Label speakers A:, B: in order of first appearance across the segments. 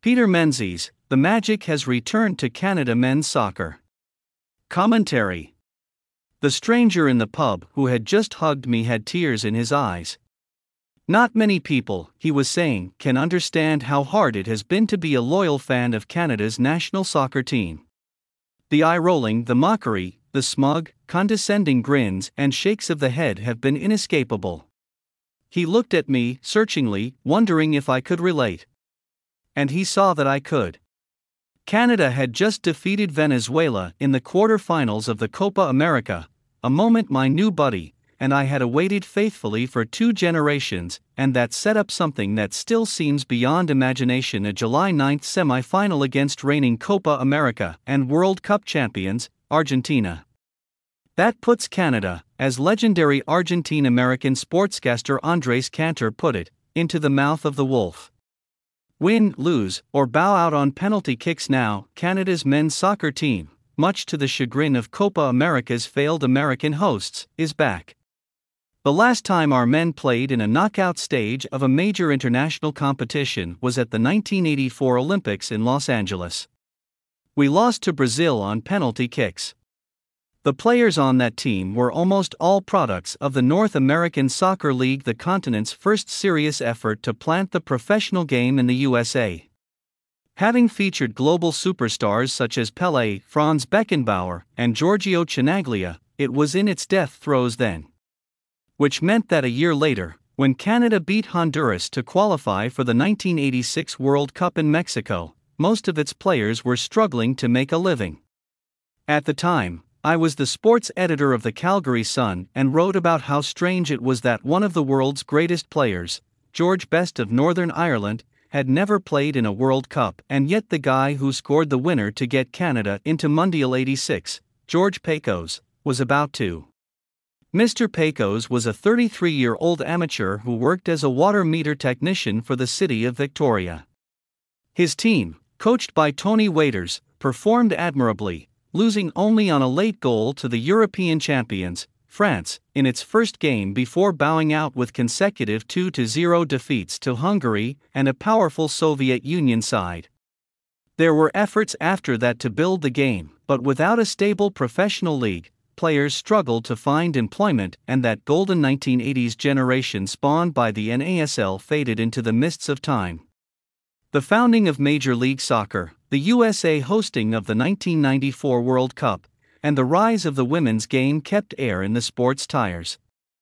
A: Peter Menzies, the magic has returned to Canada men's soccer. Commentary. The stranger in the pub who had just hugged me had tears in his eyes. Not many people, he was saying, can understand how hard it has been to be a loyal fan of Canada's national soccer team. The eye-rolling, the mockery, the smug, condescending grins and shakes of the head have been inescapable. He looked at me, searchingly, wondering if I could relate. And he saw that I could. Canada had just defeated Venezuela in the quarter-finals of the Copa America, a moment my new buddy and I had awaited faithfully for 2 generations, and that set up something that still seems beyond imagination: a July 9 semi-final against reigning Copa America and World Cup champions, Argentina. That puts Canada, as legendary Argentine-American sportscaster Andres Cantor put it, into the mouth of the wolf. Win, lose, or bow out on penalty kicks now, Canada's men's soccer team, much to the chagrin of Copa America's failed American hosts, is back. The last time our men played in a knockout stage of a major international competition was at the 1984 Olympics in Los Angeles. We lost to Brazil on penalty kicks. The players on that team were almost all products of the North American Soccer League, the continent's first serious effort to plant the professional game in the USA. Having featured global superstars such as Pelé, Franz Beckenbauer, and Giorgio Chinaglia, it was in its death throes then. Which meant that a year later, when Canada beat Honduras to qualify for the 1986 World Cup in Mexico, most of its players were struggling to make a living. At the time, I was the sports editor of the Calgary Sun and wrote about how strange it was that one of the world's greatest players, George Best of Northern Ireland, had never played in a World Cup, and yet the guy who scored the winner to get Canada into Mundial '86, George Pecos, was about to. Mr. Pecos was a 33-year-old amateur who worked as a water meter technician for the city of Victoria. His team, coached by Tony Waiters, performed admirably, losing only on a late goal to the European champions, France, in its first game before bowing out with consecutive 2-0 defeats to Hungary and a powerful Soviet Union side. There were efforts after that to build the game, but without a stable professional league, players struggled to find employment, and that golden 1980s generation spawned by the NASL faded into the mists of time. The founding of Major League Soccer, the USA hosting of the 1994 World Cup, and the rise of the women's game kept air in the sports tires.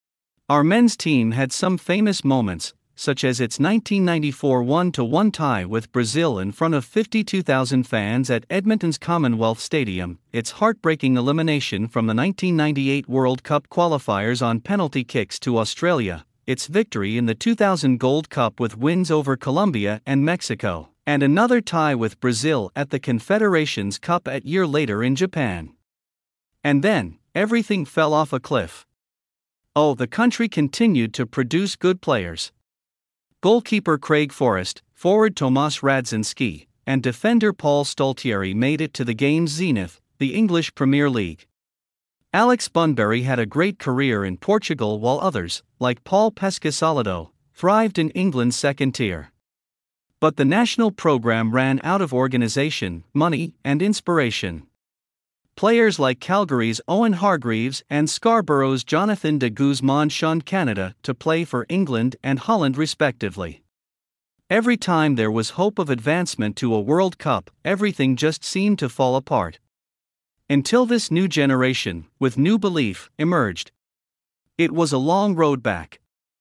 A: Our men's team had some famous moments, such as its 1994 1-1 tie with Brazil in front of 52,000 fans at Edmonton's Commonwealth Stadium, its heartbreaking elimination from the 1998 World Cup qualifiers on penalty kicks to Australia, its victory in the 2000 Gold Cup with wins over Colombia and Mexico, and another tie with Brazil at the Confederations Cup a year later in Japan. And then, everything fell off a cliff. Oh, the country continued to produce good players. Goalkeeper Craig Forrest, forward Tomas Radzinski, and defender Paul Stoltieri made it to the game's zenith, the English Premier League. Alex Bunbury had a great career in Portugal, while others, like Paul Pescasolido, thrived in England's second tier. But the national program ran out of organization, money, and inspiration. Players like Calgary's Owen Hargreaves and Scarborough's Jonathan de Guzman shunned Canada to play for England and Holland respectively. Every time there was hope of advancement to a World Cup, everything just seemed to fall apart. Until this new generation, with new belief, emerged. It was a long road back.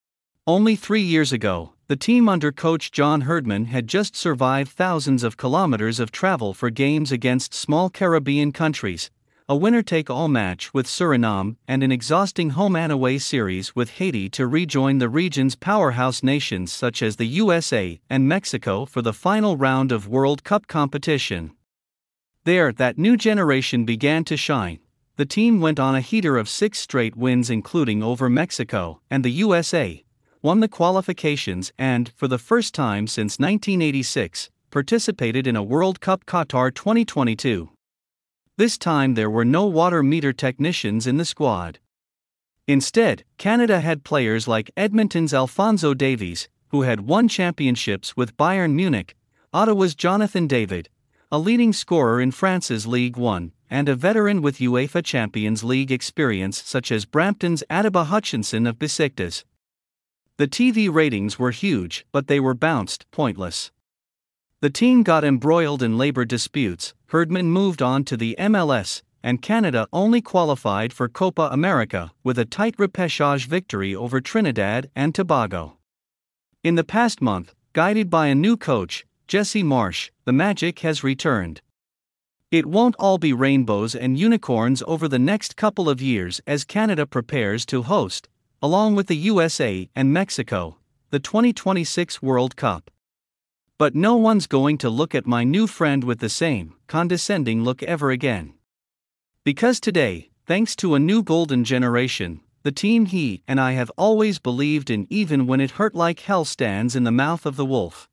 A: Only 3 years ago, the team under coach John Herdman had just survived thousands of kilometers of travel for games against small Caribbean countries, a winner-take-all match with Suriname, and an exhausting home-and-away series with Haiti to rejoin the region's powerhouse nations such as the USA and Mexico for the final round of World Cup competition. There, that new generation began to shine. The team went on a heater of 6 straight wins, including over Mexico and the USA, won the qualifications and, for the first time since 1986, participated in a World Cup Qatar 2022. This time there were no water meter technicians in the squad. Instead, Canada had players like Edmonton's Alphonso Davies, who had won championships with Bayern Munich, Ottawa's Jonathan David, a leading scorer in France's Ligue 1, and a veteran with UEFA Champions League experience such as Brampton's Atiba Hutchinson of Besiktas. The TV ratings were huge, but they were bounced pointless. The team got embroiled in labor disputes, Herdman moved on to the MLS, and Canada only qualified for Copa America with a tight repechage victory over Trinidad and Tobago. In the past month, guided by a new coach, Jesse Marsch, the magic has returned. It won't all be rainbows and unicorns over the next couple of years as Canada prepares to host, along with the USA and Mexico, the 2026 World Cup. But no one's going to look at my new friend with the same condescending look ever again. Because today, thanks to a new golden generation, the team he and I have always believed in, even when it hurt like hell, stands in the mouth of the wolf.